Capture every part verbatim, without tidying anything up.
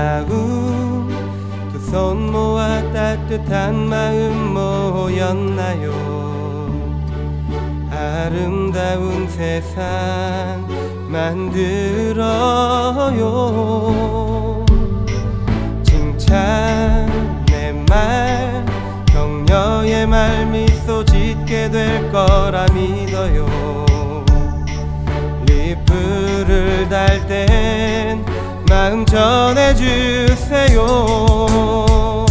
마음 두 손 모아 따뜻한 마음 모였나요. 아름다운 세상 만들어요. 칭찬의 말 격려의 말 미소 짓게 될 거라 믿어요. 리플을 달 땐 마음 전해주세요.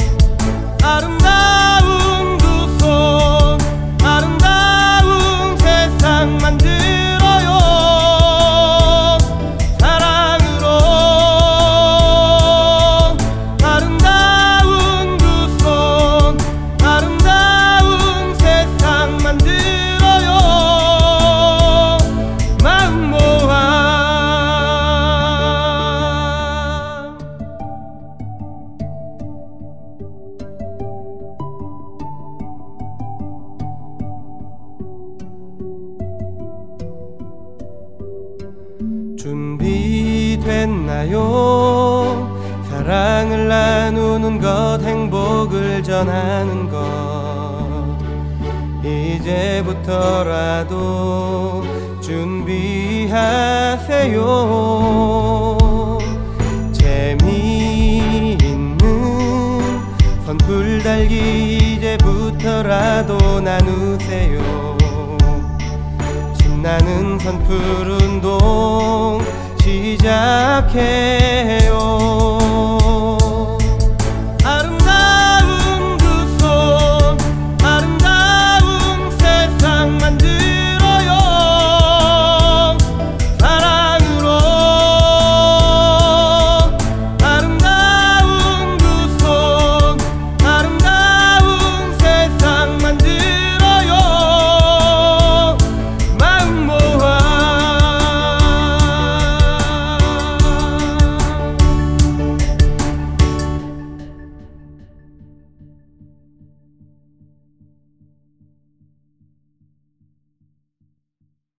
아름다운 두 손 아름다운 세상 만들어요. 사랑으로 아름다운 두 손 아름다운 세상 만들어요. 마음 모아 준비됐나요? 사랑을 나누는 것 행복을 전하는 것 이제부터라도 준비하세요. 재미있는 선풀 달기 이제부터라도 나누세요. 신나는 선풀 운동 시작해요.